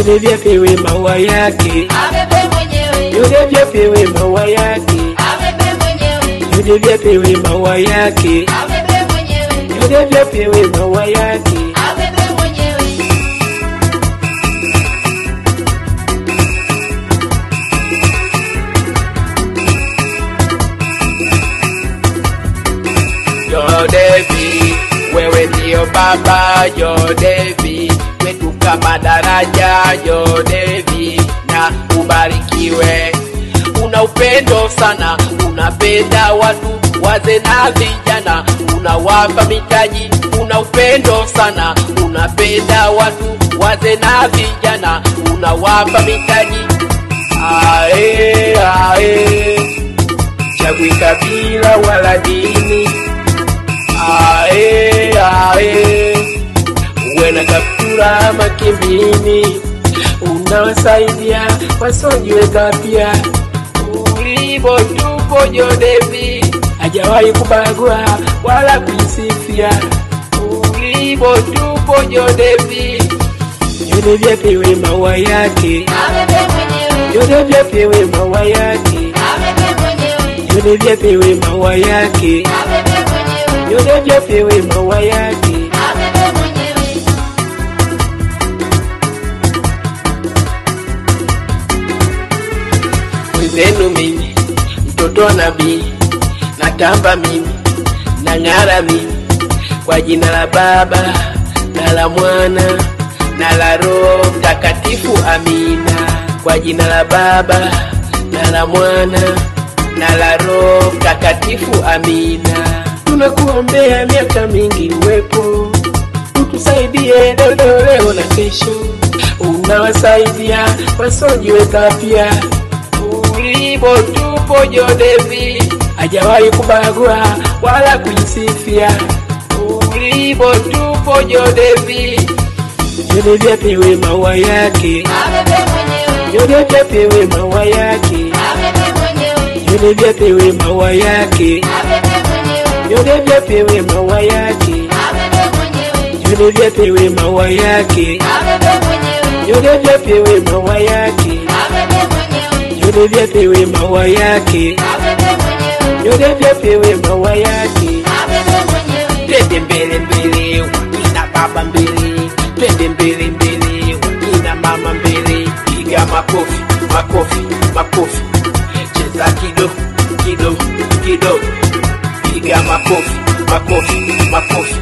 Yule vyapewe maua yake, abebe mwenyewe. yule vyapewe maua yake, Abebe mwenyewe. yule vyapewe maua yake, Abebe mwenyewe. yule vyapewe maua yake. Abebe mwenyewe. Yo Devi, wewe ndio baba. Yo Devi, wetu kama daraja. Yo Devi, na ubarikiwe. Una upendo sana, unapenda watu wazee na vijana, unawapa mitaji. Una upendo sana, unapenda watu wazee na vijana, unawapa mitaji. Ae ae, chagui kabila wala dini. Ae ae, uwe kaptura makimbini, unawasaidia wasiojiweza pia. Ulipo tupo Yo Devi, hajawahi kubagua wala kujisifia. Ulipo tupo Yo Devi, Yo Devi apewe maua yake, Abebe mwenyewe. Yo Devi apewe maua yake, Abebe mwenyewe. Yo Devi apewe maua yake, Abebe mwenyewe. Yo Devi apewe maua yake. Abebe mwenyewe. Mwenzenu mimi mtoto wa nabii, natamba mimi, nang'ara mimi, kwa jina la Baba na la Mwana na la Roho Mtakatifu, amina. Kwa jina la Baba na la Mwana na la Roho Mtakatifu, amina. Tunakuombea miaka mingi uwepo, utusaidie leo na kesho, unawasaidia wasiojiweza pia. Ulipo tupo Yo Devi, hajawahi kubagua wala kujisifia. Ulipo tupo Yo Devi, Yo Devi apewe maua yake, Abebe mwenyewe. Yo Devi apewe maua yake, Abebe mwenyewe. Yo Devi apewe maua yake, Abebe mwenyewe. Yo Devi apewe maua yake, Abebe mwenyewe. Yo Devi apewe maua yake, Abebe mwenyewe. Yo Devi apewe maua yake, Abebe mwenyewe. Yo Devi apewe maua yake, Abebe mwenyewe. Yo Devi apewe maua yake. Abebe mwenyewe. Twende mbele mbele, wakina baba mbele, twende mbele mbele, wakina mama mbele. Piga makofi, makofi, makofi, cheza kidogo, kidogo, kidogo. Piga makofi, makofi, makofi,